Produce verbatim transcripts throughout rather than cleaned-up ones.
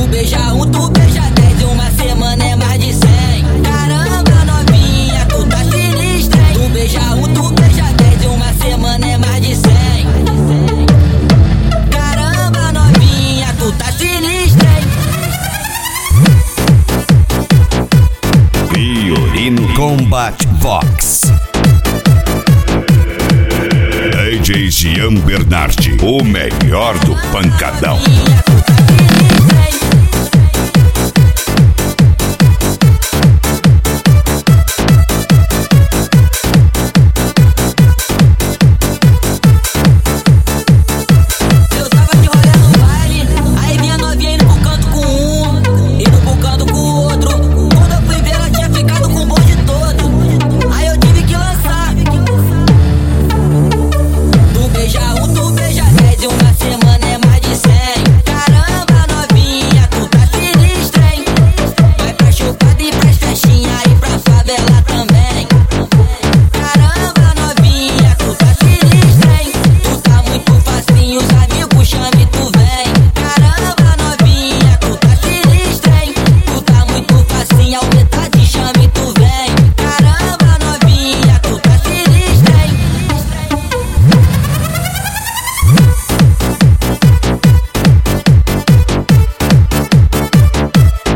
beija um, tu beija dez, uma semana é mais de cem. Caramba, novinha, tu tá sinistra, hein? Tu beija um, tu beija dez, uma semana é mais de cem. Caramba, novinha, tu tá sinistra, hein? Violino Combat Vox. D J Gian Bernardi, o melhor do pancadão.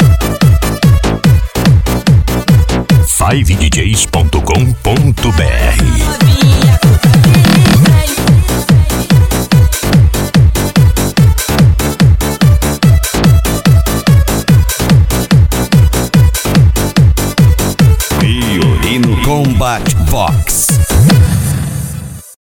five d js ponto com ponto b r